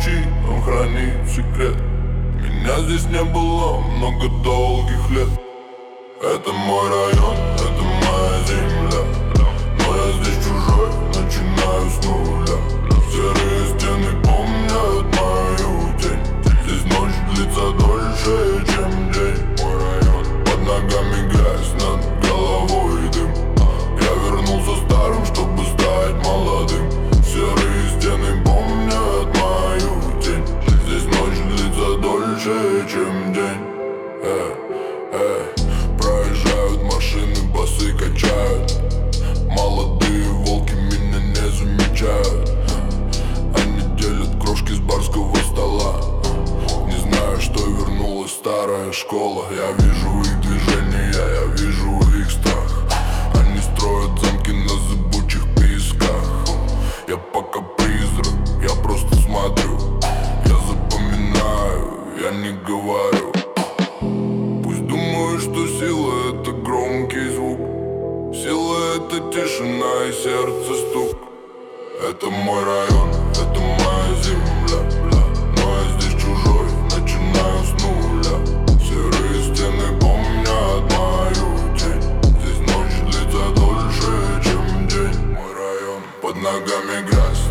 молчи, он хранит секрет. Меня здесь не было много долгих лет. Это мой район, это моя земля, но я здесь чужой, начинаю с нуля. Серые стены помнят мою тень. Здесь ночь длится дольше, чем день. Мой район, под ногами грязь, над головой дым. Я вернулся старым, чтобы стать молодым. Серые стены помнят мою тень. Здесь ночь длится дольше, чем день. Проезжают машины, басы качают. Молодые волки меня не замечают. Они делят крошки с барского стола. Не знаю, что вернулась старая школа. Я вижу их движения, я вижу их страх. Они строят замки на зыбучих песках. Я пока призрак, я просто смотрю. Я запоминаю, я не говорю. Пусть думают, что сила — это громкий звук. Сила — это тишина и сердце стук. Это мой район, это моя земля, но я здесь чужой, начинаю с нуля. Серые стены помнят мою тень. Здесь ночь длится дольше, чем день. Мой район, под ногами грязь,